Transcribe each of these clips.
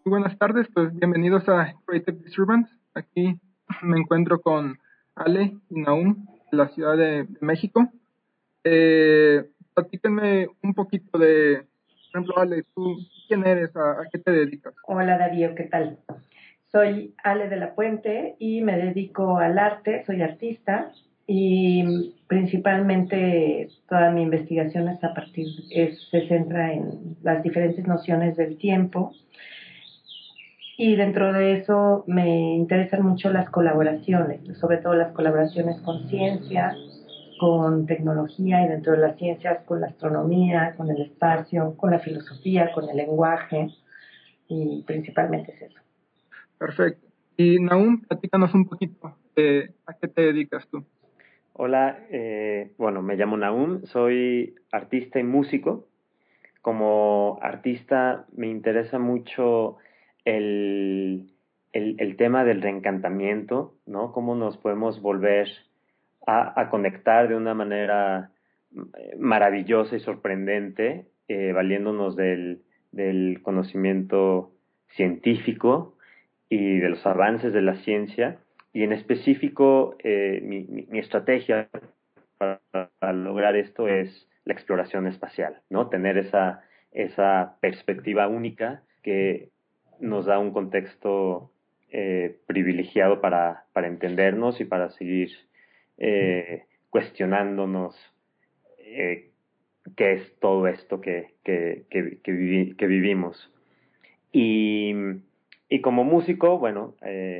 Muy buenas tardes, pues bienvenidos a Creative Disturbance. Aquí me encuentro con Ale y Nahum de la Ciudad de México. Platíquenme un poquito por ejemplo, Ale, ¿tú quién eres? ¿A qué te dedicas? Hola Darío, ¿qué tal? Soy Ale de la Puente y me dedico al arte, soy artista y principalmente toda mi investigación se centra en las diferentes nociones del tiempo y dentro de eso me interesan mucho las colaboraciones, sobre todo las colaboraciones con ciencia, con tecnología y dentro de las ciencias con la astronomía, con el espacio, con la filosofía, con el lenguaje y principalmente es eso. Perfecto. Y Nahum, platícanos un poquito de a qué te dedicas tú. Hola, bueno, me llamo Nahum, soy artista y músico. Como artista me interesa mucho el tema del reencantamiento, ¿no? Cómo nos podemos volver a conectar de una manera maravillosa y sorprendente, valiéndonos del conocimiento científico y de los avances de la ciencia. Y en específico, mi estrategia para lograr esto es la exploración espacial, ¿no? Tener esa perspectiva única que nos da un contexto privilegiado para entendernos y para seguir cuestionándonos qué es todo esto que vivimos. Y, y como músico, bueno,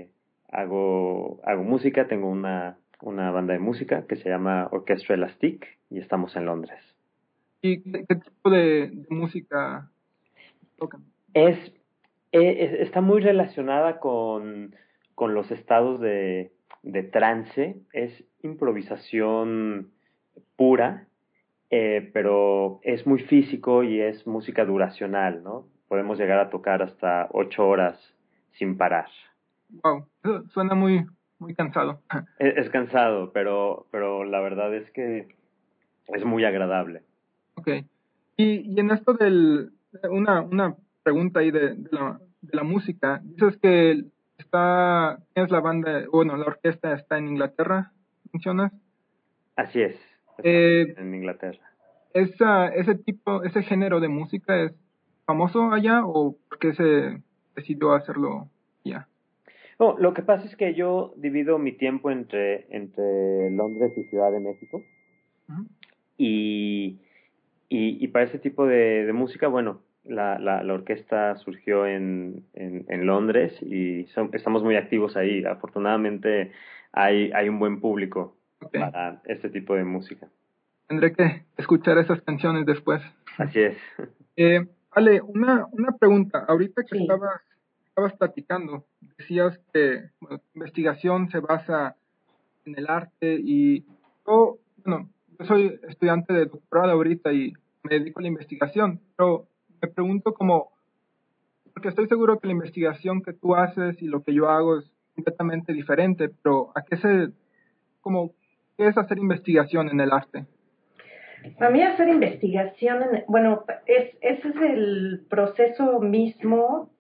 hago música, tengo una banda de música que se llama Orchestra Elastique y estamos en Londres. ¿Y qué tipo de música tocan? Es, Está muy relacionada con los estados de trance, es improvisación pura, pero es muy físico y es música duracional, ¿no? Podemos llegar a tocar hasta 8 horas sin parar. Wow, eso suena muy cansado. Es cansado, pero la verdad es que es muy agradable. Ok. Y en esto una pregunta ahí de la música, dices que tienes la banda, bueno, la orquesta está en Inglaterra, ¿mencionas? Así es, estamos Eh, en Inglaterra. ese género de música es famoso allá o por qué se decidió hacerlo allá? No, lo que pasa es que yo divido mi tiempo entre Londres y Ciudad de México Ujú. y, y para ese tipo de música, bueno, la orquesta surgió en Londres y estamos muy activos ahí. Afortunadamente hay un buen público Ok, para este tipo de música. tendré que escuchar esas canciones después. Así es. Ale, una pregunta. Ahorita que Sí. estabas platicando, decías que bueno, tu investigación se basa en el arte y bueno, yo soy estudiante de doctorado ahorita y me dedico a la investigación, pero me pregunto porque estoy seguro que la investigación que tú haces y lo que yo hago es completamente diferente, pero como, ¿qué es hacer investigación en el arte? Para mí hacer investigación, bueno, ese es el proceso mismo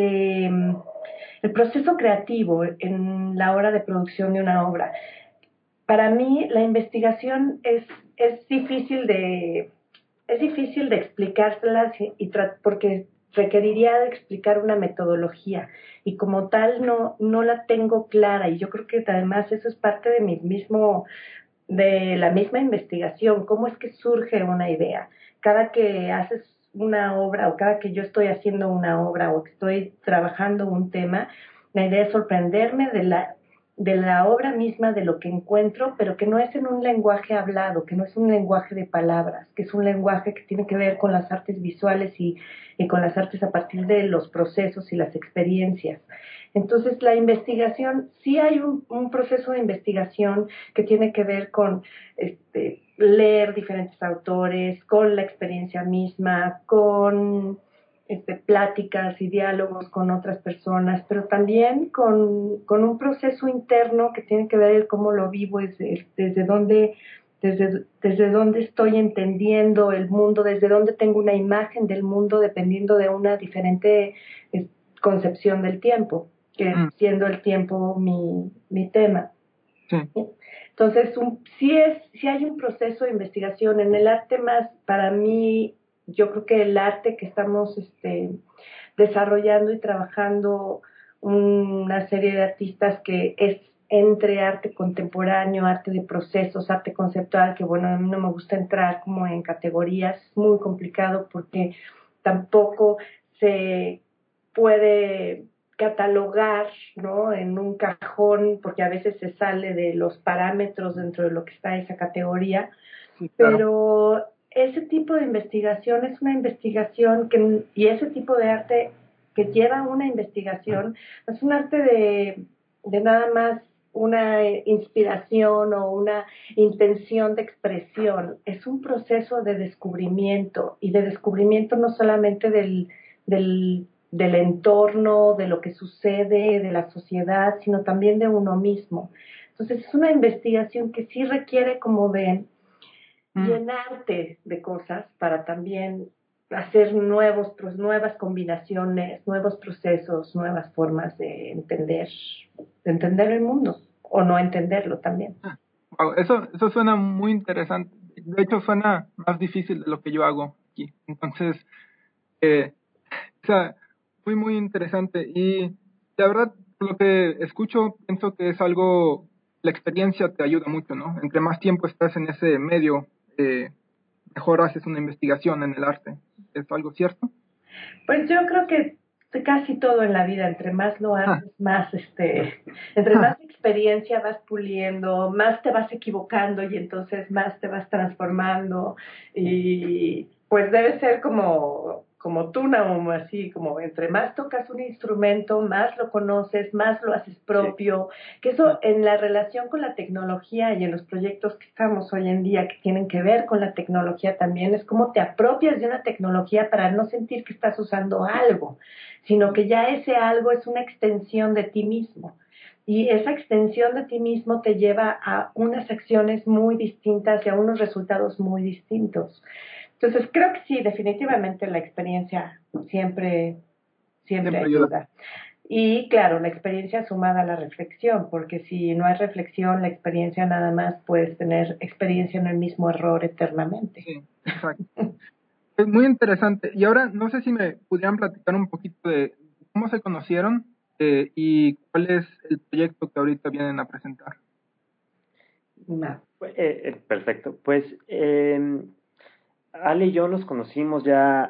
el proceso creativo en la hora de producción de una obra. Para mí la investigación es difícil es difícil de explicárselas porque requeriría de explicar una metodología y como tal no la tengo clara y yo creo que además eso es parte de la misma investigación, cómo es que surge una idea. Cada que haces una obra o cada que yo estoy haciendo una obra o que estoy trabajando un tema, la idea es sorprenderme de la obra misma, de lo que encuentro, pero que no es en un lenguaje hablado, que no es un lenguaje de palabras, que es un lenguaje que tiene que ver con las artes visuales y con las artes a partir de los procesos y las experiencias. Entonces, la investigación, sí hay un proceso de investigación que tiene que ver con leer diferentes autores, con la experiencia misma, con pláticas y diálogos con otras personas, pero también con un proceso interno que tiene que ver cómo lo vivo, desde dónde estoy entendiendo el mundo, desde dónde tengo una imagen del mundo, dependiendo de una diferente concepción del tiempo, que siendo el tiempo mi tema. Sí. Entonces, sí hay un proceso de investigación en el arte más, para mí, yo creo que el arte que estamos desarrollando y trabajando una serie de artistas que es entre arte contemporáneo, arte de procesos, arte conceptual, que bueno, a mí no me gusta entrar como en categorías, es muy complicado porque tampoco se puede catalogar, ¿no?, en un cajón, porque a veces se sale de los parámetros dentro de lo que está esa categoría, Sí, claro. pero ese tipo de investigación es una investigación y ese tipo de arte que lleva una investigación, es un arte de nada más una inspiración o una intención de expresión, es un proceso de descubrimiento, y de descubrimiento no solamente del entorno, de lo que sucede, de la sociedad, sino también de uno mismo. Entonces es una investigación que sí requiere como de llenarte de cosas para también hacer nuevas combinaciones, nuevos procesos, nuevas formas de entender el mundo, o no entenderlo también. Wow, eso suena muy interesante. De hecho, suena más difícil de lo que yo hago aquí. Entonces, o sea, muy interesante. Y la verdad, por lo que escucho, pienso que es algo, la experiencia te ayuda mucho, ¿no? Entre más tiempo estás en ese medio, mejor haces una investigación en el arte. ¿Es algo cierto? Pues yo creo que casi todo en la vida, entre más lo Ah, haces, más entre más experiencia vas puliendo, más te vas equivocando y entonces más te vas transformando, y pues debe ser como tú, Nahum, así como entre más tocas un instrumento, más lo conoces, más lo haces Sí. propio, que eso en la relación con la tecnología y en los proyectos que estamos hoy en día que tienen que ver con la tecnología también, es como te apropias de una tecnología para no sentir que estás usando algo, sino que ya ese algo es una extensión de ti mismo. Y esa extensión de ti mismo te lleva a unas acciones muy distintas y a unos resultados muy distintos. Entonces, creo que sí, definitivamente la experiencia siempre siempre ayuda. ayuda. Y claro, la experiencia sumada a la reflexión, porque si no hay reflexión, la experiencia nada más puedes tener experiencia en el mismo error eternamente. Sí, exacto. Es muy interesante. Y ahora, no sé si me pudieran platicar un poquito de cómo se conocieron, y cuál es el proyecto que ahorita vienen a presentar. No. Perfecto. Pues Ale y yo nos conocimos ya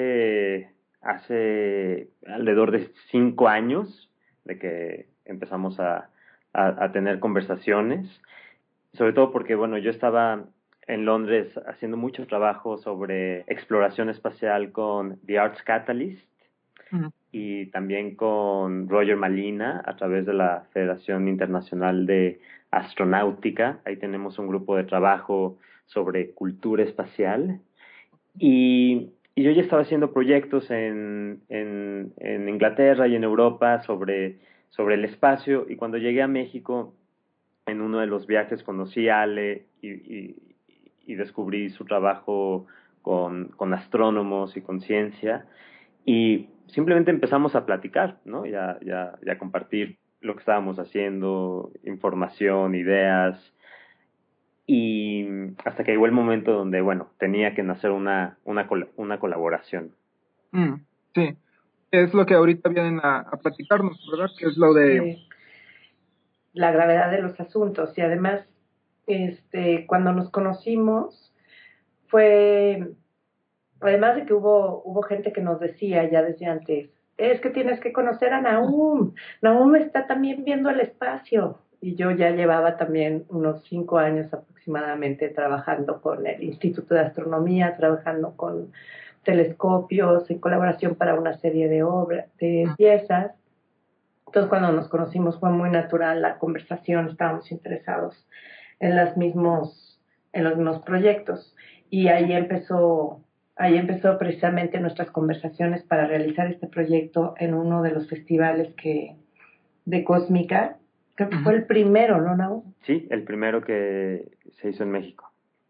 hace alrededor de 5 años de que empezamos a tener conversaciones, sobre todo porque, bueno, yo estaba en Londres haciendo mucho trabajo sobre exploración espacial con The Arts Catalyst Mm, y también con Roger Malina a través de la Federación Internacional de Astronáutica. Ahí tenemos un grupo de trabajo sobre cultura espacial. Y yo ya estaba haciendo proyectos en Inglaterra y en Europa sobre el espacio, y cuando llegué a México, en uno de los viajes conocí a Ale y descubrí su trabajo con astrónomos y con ciencia, y simplemente empezamos a platicar, ¿no? Y a compartir lo que estábamos haciendo, información, ideas, y hasta que llegó el momento donde, bueno, tenía que nacer una colaboración. mm, sí, es lo que ahorita vienen a platicarnos, ¿verdad? Que es lo de... La gravedad de los asuntos. Y además, cuando nos conocimos, fue, además de que hubo gente que nos decía ya desde antes, es que tienes que conocer a Nahum. Nahum está también viendo el espacio. Y yo ya llevaba también unos 5 años aproximadamente trabajando con el Instituto de Astronomía, trabajando con telescopios, en colaboración para una serie de obras, de piezas. Entonces, cuando nos conocimos fue muy natural la conversación, estábamos interesados en en los mismos proyectos. Y ahí empezó precisamente nuestras conversaciones para realizar este proyecto en uno de los festivales de Cósmica. Creo que fue el primero, ¿no, Nau? Sí, el primero que se hizo en México.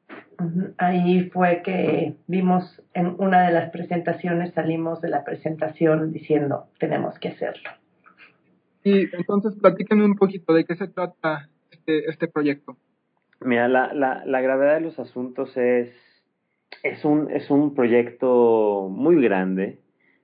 Ahí fue que vimos en una de las presentaciones, salimos de la presentación diciendo, tenemos que hacerlo. Y entonces platíquenme un poquito de qué se trata este proyecto. Mira, la gravedad de los asuntos es un proyecto muy grande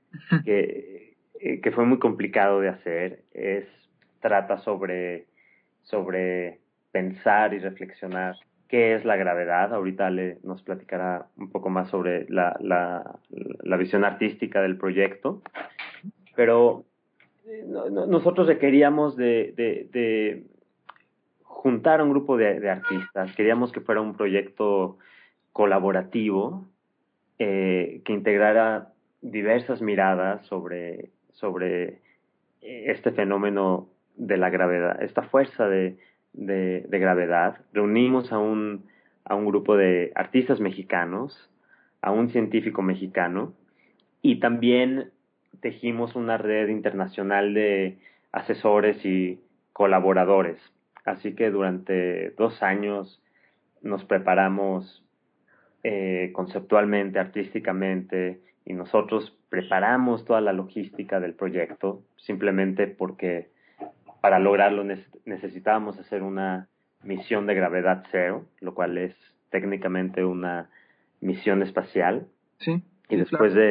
que fue muy complicado de hacer. Trata sobre pensar y reflexionar qué es la gravedad. Ahorita Ale nos platicará un poco más sobre la visión artística del proyecto, pero nosotros requeríamos de juntar a un grupo de artistas. Queríamos que fuera un proyecto colaborativo que integrara diversas miradas sobre este fenómeno de la gravedad, esta fuerza de gravedad. Reunimos a un grupo de artistas mexicanos, a un científico mexicano, y también tejimos una red internacional de asesores y colaboradores. Así que durante 2 años nos preparamos conceptualmente, artísticamente, y nosotros preparamos toda la logística del proyecto, simplemente porque para lograrlo necesitábamos hacer una misión de gravedad cero, lo cual es técnicamente una misión espacial. Sí, y sí, después claro.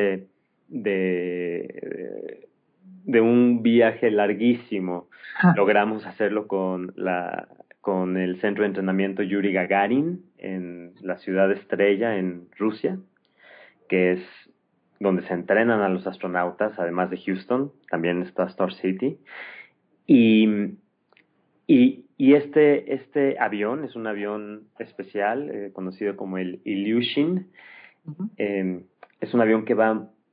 de un viaje larguísimo, logramos hacerlo con el centro de entrenamiento Yuri Gagarin en la ciudad Estrella en Rusia, que es donde se entrenan a los astronautas, además de Houston, también está Star City. Y, y este avión es un avión especial, conocido como el Ilyushin. Uh-huh. Es un avión que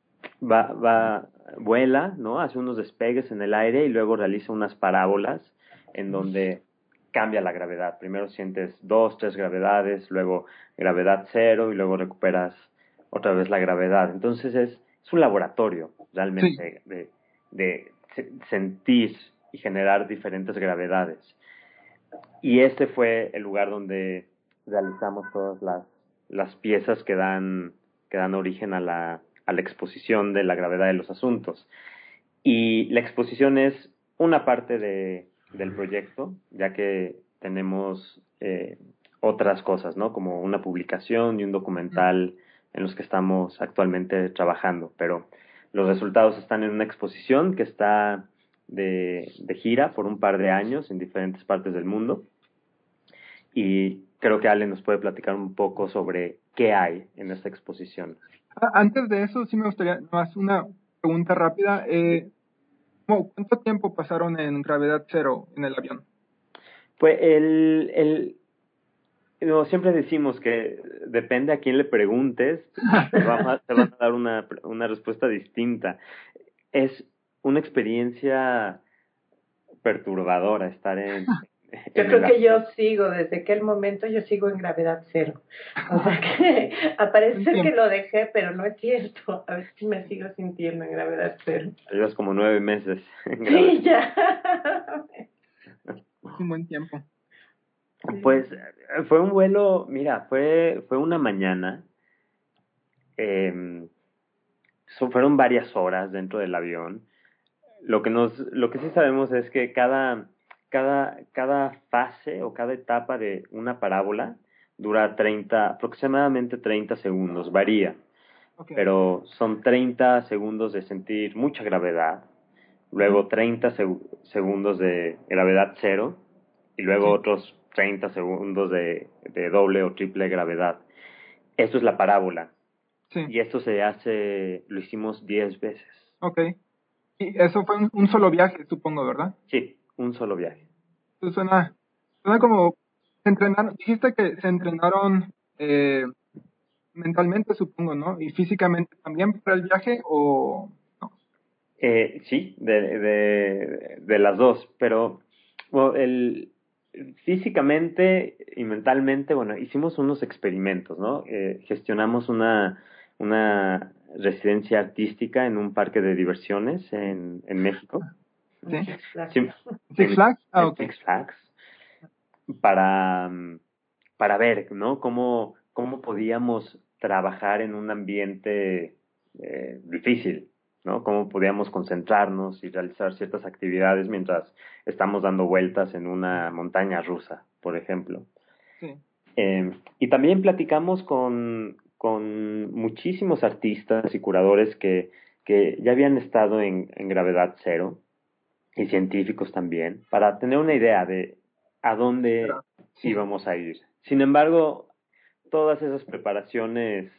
vuela, ¿no? Hace unos despegues en el aire y luego realiza unas parábolas en donde cambia la gravedad. Primero sientes 2, 3 gravedades, luego gravedad cero y luego recuperas otra vez la gravedad. Entonces es un laboratorio Sí, realmente de sentir y generar diferentes gravedades. Y este fue el lugar donde realizamos todas las piezas que dan origen a la exposición de la gravedad de los asuntos. Y la exposición es una parte del proyecto, ya que tenemos otras cosas, ¿no? Como una publicación y un documental en los que estamos actualmente trabajando. Pero los resultados están en una exposición que está de gira por un par de años en diferentes partes del mundo. Y creo que Ale nos puede platicar un poco sobre qué hay en esta exposición. Antes de eso, sí me gustaría más una pregunta rápida. ¿Cuánto tiempo pasaron en gravedad cero en el avión? Pues no, siempre decimos que depende a quién le preguntes, te van a dar una respuesta distinta. Es una experiencia perturbadora estar Yo en creo el que yo avión. sigo, desde aquel momento yo sigo en gravedad cero. O sea que parece ser que Entiendo. lo dejé, pero no es cierto. A veces me sigo sintiendo en gravedad cero. Llevas como 9 meses en gravedad. Sí, ya. Es un buen tiempo. Pues fue un vuelo, mira, fue una mañana. Eh, fueron varias horas dentro del avión. Lo que sí sabemos es que cada fase o cada etapa de una parábola dura aproximadamente 30 segundos, varía, Ok. pero son 30 segundos de sentir mucha gravedad, Ujú. luego 30 segundos de gravedad cero y luego Sí, otros 30 segundos de doble o triple gravedad. Esto es la parábola sí, y esto lo hicimos 10 veces. ok. Y eso fue un solo viaje, supongo, ¿verdad? Sí, un solo viaje. Eso suena como, se entrenaron, dijiste que se entrenaron mentalmente, supongo, ¿no? Y físicamente también para el viaje o no. Sí, de las dos, pero bueno, físicamente y mentalmente, bueno, hicimos unos experimentos, ¿no? Gestionamos una residencia artística en un parque de diversiones en México, ¿Sí? Six Flags. sí, Six Flags, en ok. Six Flags, para, para ver, ¿no? cómo podíamos trabajar en un ambiente difícil, ¿no? Cómo podíamos concentrarnos y realizar ciertas actividades mientras estamos dando vueltas en una montaña rusa, por ejemplo. Sí. Y también platicamos con muchísimos artistas y curadores que ya habían estado en gravedad cero, y científicos también, para tener una idea de a dónde Sí. íbamos a ir. Sin embargo, todas esas preparaciones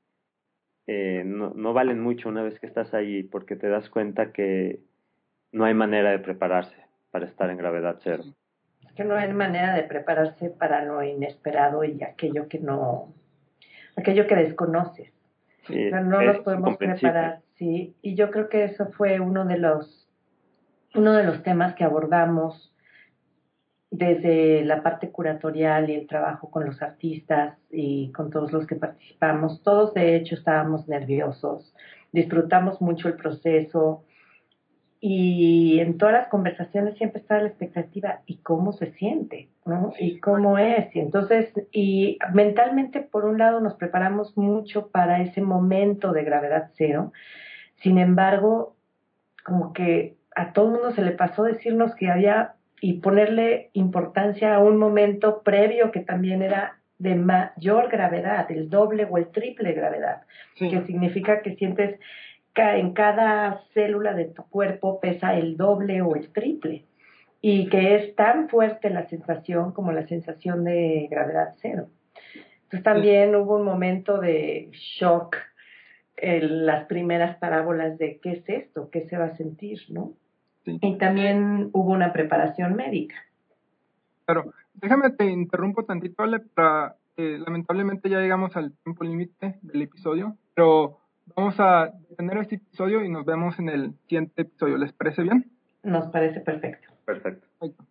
no valen mucho una vez que estás ahí, porque te das cuenta que no hay manera de prepararse para estar en gravedad cero. Es que no hay manera de prepararse para lo inesperado y aquello que desconoces. Sí, O sea, no nos podemos incomprensible. preparar, sí. Y yo creo que eso fue uno de los temas que abordamos desde la parte curatorial y el trabajo con los artistas y con todos los que participamos. Todos, de hecho, estábamos nerviosos, disfrutamos mucho el proceso y en todas las conversaciones siempre está la expectativa y cómo se siente, ¿no? Y cómo es. Y entonces, y mentalmente, por un lado, nos preparamos mucho para ese momento de gravedad cero. Sin embargo, como que a todo el mundo se le pasó decirnos que había y ponerle importancia a un momento previo que también era de mayor gravedad, el doble o el triple gravedad, Sí. que significa que sientes que en cada célula de tu cuerpo pesa el doble o el triple y que es tan fuerte la sensación como la sensación de gravedad cero. Entonces también hubo un momento de shock en las primeras parábolas de qué es esto, qué se va a sentir, ¿no? Sí. Y también hubo una preparación médica. Claro, déjame te interrumpo tantito, Ale, para lamentablemente ya llegamos al tiempo límite del episodio, pero vamos a detener este episodio y nos vemos en el siguiente episodio. ¿Les parece bien? Nos parece perfecto. Perfecto. Perfecto.